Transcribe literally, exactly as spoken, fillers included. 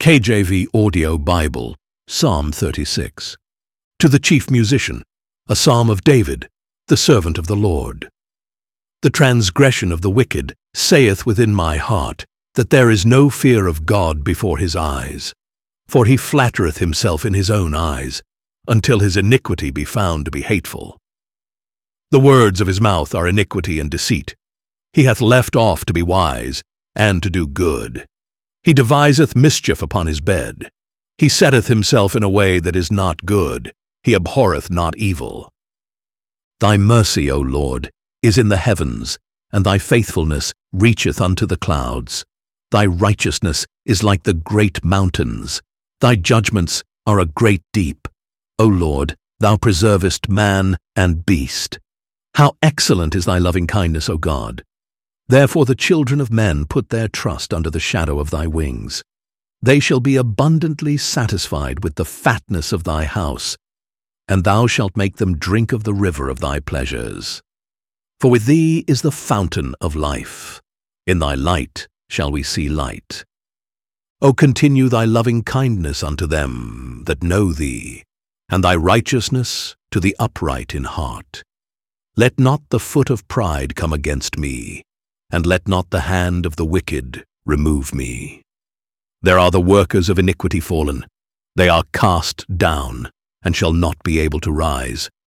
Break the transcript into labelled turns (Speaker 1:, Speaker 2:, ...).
Speaker 1: K J V Audio Bible, Psalm thirty-six. To the chief musician, a psalm of David, the servant of the Lord. The transgression of the wicked saith within my heart, that there is no fear of God before his eyes. For he flattereth himself in his own eyes, until his iniquity be found to be hateful. The words of his mouth are iniquity and deceit. He hath left off to be wise, and to do good. He deviseth mischief upon his bed. He setteth himself in a way that is not good. He abhorreth not evil. Thy mercy, O Lord, is in the heavens, and thy faithfulness reacheth unto the clouds. Thy righteousness is like the great mountains. Thy judgments are a great deep. O Lord, thou preservest man and beast. How excellent is thy loving kindness, O God! Therefore the children of men put their trust under the shadow of thy wings. They shall be abundantly satisfied with the fatness of thy house, and thou shalt make them drink of the river of thy pleasures. For with thee is the fountain of life. In thy light shall we see light. O continue thy loving kindness unto them that know thee, and thy righteousness to the upright in heart. Let not the foot of pride come against me, and let not the hand of the wicked remove me. There are the workers of iniquity fallen. They are cast down, and shall not be able to rise.